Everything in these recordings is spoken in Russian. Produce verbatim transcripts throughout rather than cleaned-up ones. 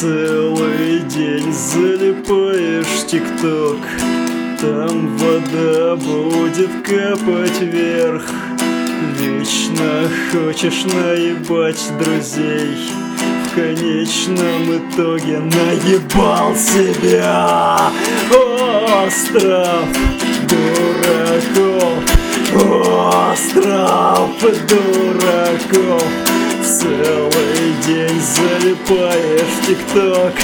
Целый день залипаешь тик-ток, там вода будет капать вверх. Вечно хочешь наебать друзей, в конечном итоге наебал себя. Остров дураков, остров дураков. Целый день залипаешь в тик-ток,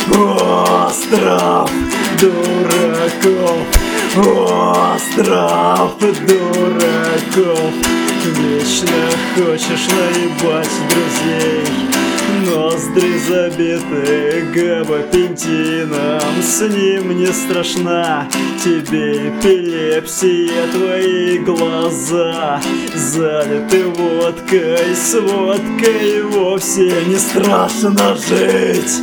остров дураков, остров дураков. Вечно хочешь наебать друзей, ноздри забиты габапентином. С ним не страшна тебе эпилепсия, твои глаза залиты водкой, с водкой вовсе не страшно жить.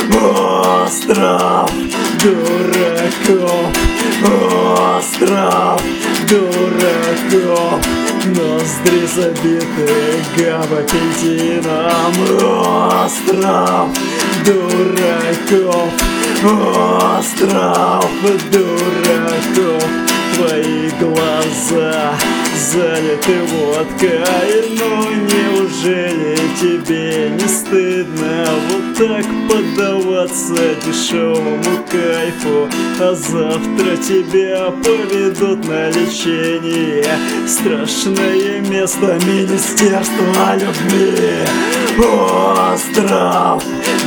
Остров дураков, остров дураков. Ноздри забиты габапентином. Остров дураков, остров дураков. Твои глаза залиты водкой, но неужели тебе не стыдно вот так поддаваться дешевому кайфу? А завтра тебя поведут на лечение в страшное место Министерства любви. Остров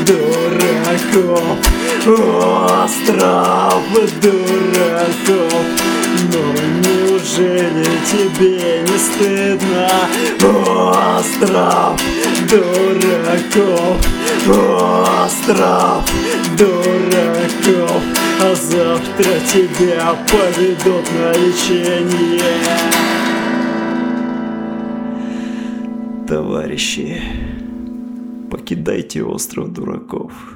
дураков, остров дураков. Но неужели тебе не стыдно? Остров дураков, остров дураков. А завтра тебя поведут на лечение. Товарищи, покидайте остров дураков.